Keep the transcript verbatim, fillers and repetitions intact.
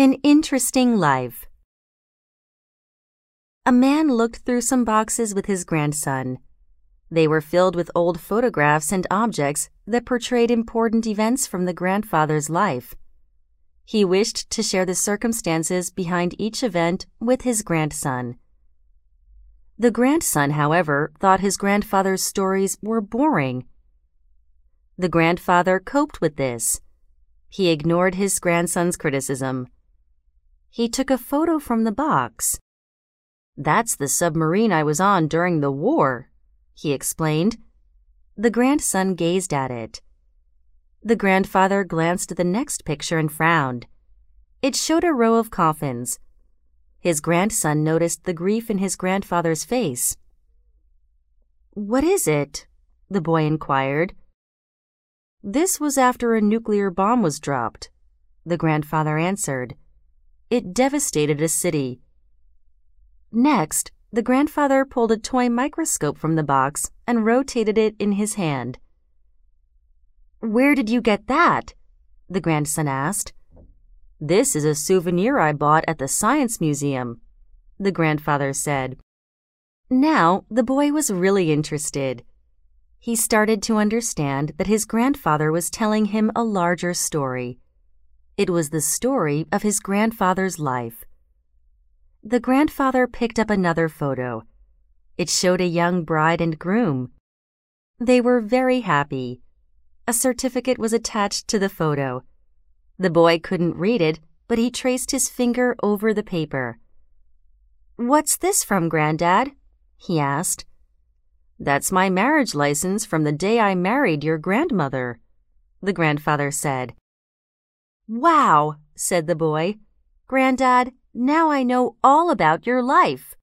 An interesting life. A man looked through some boxes with his grandson. They were filled with old photographs and objects that portrayed important events from the grandfather's life. He wished to share the circumstances behind each event with his grandson. The grandson, however, thought his grandfather's stories were boring. The grandfather coped with this. He ignored his grandson's criticism. He took a photo from the box. "That's the submarine I was on during the war," he explained. The grandson gazed at it. The grandfather glanced at the next picture and frowned. It showed a row of coffins. His grandson noticed the grief in his grandfather's face. "What is it?" the boy inquired. "This was after a nuclear bomb was dropped," the grandfather answered. "It devastated a city." Next, the grandfather pulled a toy microscope from the box and rotated it in his hand. "Where did you get that?" the grandson asked. "This is a souvenir I bought at the Science Museum," the grandfather said. Now, the boy was really interested. He started to understand that his grandfather was telling him a larger story. It was the story of his grandfather's life. The grandfather picked up another photo. It showed a young bride and groom. They were very happy. A certificate was attached to the photo. The boy couldn't read it, but he traced his finger over the paper. "What's this from, Granddad?" he asked. "That's my marriage license from the day I married your grandmother," the grandfather said. "Wow," said the boy. "Granddad, now I know all about your life."